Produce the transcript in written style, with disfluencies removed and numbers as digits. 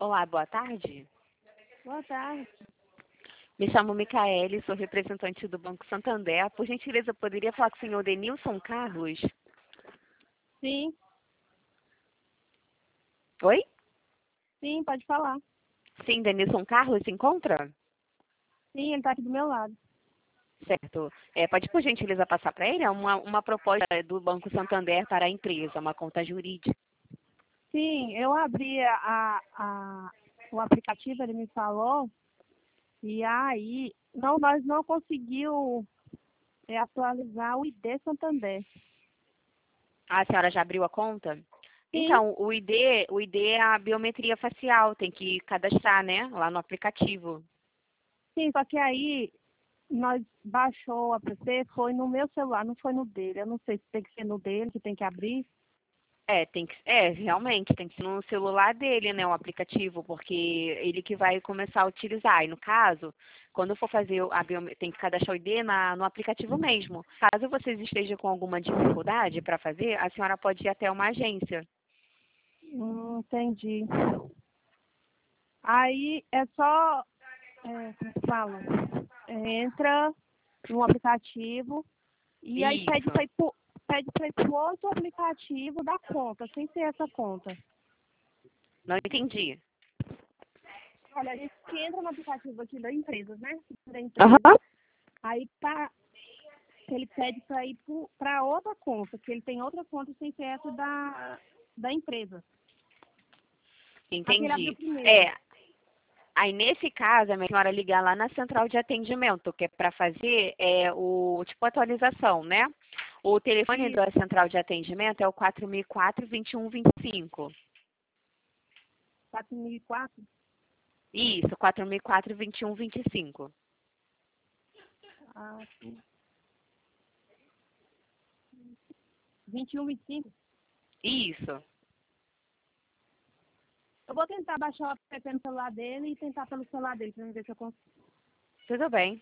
Olá, boa tarde. Boa tarde. Me chamo Micaele, sou representante do Banco Santander. Por gentileza, poderia falar com o senhor Denilson Carlos? Sim, Oi? sim, pode falar. Sim, Denilson Carlos se encontra? Sim, ele está aqui do meu lado. Certo. Pode, por gentileza, passar para ele? É uma proposta do Banco Santander para a empresa, uma conta jurídica. Sim, eu abri o aplicativo, ele me falou, e aí nós não conseguimos atualizar o ID Santander. A senhora já abriu a conta? Sim, Então, o ID é a biometria facial, tem que cadastrar, né? Lá no aplicativo. sim, só que aí nós baixou o app, foi no meu celular, não foi no dele. Eu não sei se tem que ser no dele, que tem que abrir. Realmente, tem que ser no celular dele, né, o aplicativo, porque ele que vai começar a utilizar. E no caso, quando for fazer tem que cadastrar o ID no aplicativo mesmo. Caso vocês estejam com alguma dificuldade para fazer, a senhora pode ir até uma agência. Entendi. Aí é só, como que fala? Entra no aplicativo e aí pede Isso. para ir pro outro aplicativo da conta, sem ser essa conta. Não entendi. Olha, a gente que entra no aplicativo aqui da empresa, né? Da empresa. Aham. Aí ele pede para ir para outra conta, que ele tem outra conta sem ser essa da empresa. Aqui ele abriu Entendi. primeiro. Aí nesse caso, a minha senhora ligar lá na central de atendimento, que é para fazer o tipo atualização, né? O telefone E da central de atendimento é o 4004-2125. 4004, Isso, 4004-2125. 21, 25. Isso. Eu vou tentar baixar o app no celular dele e tentar pelo celular dele, para ver se eu consigo. Tudo bem.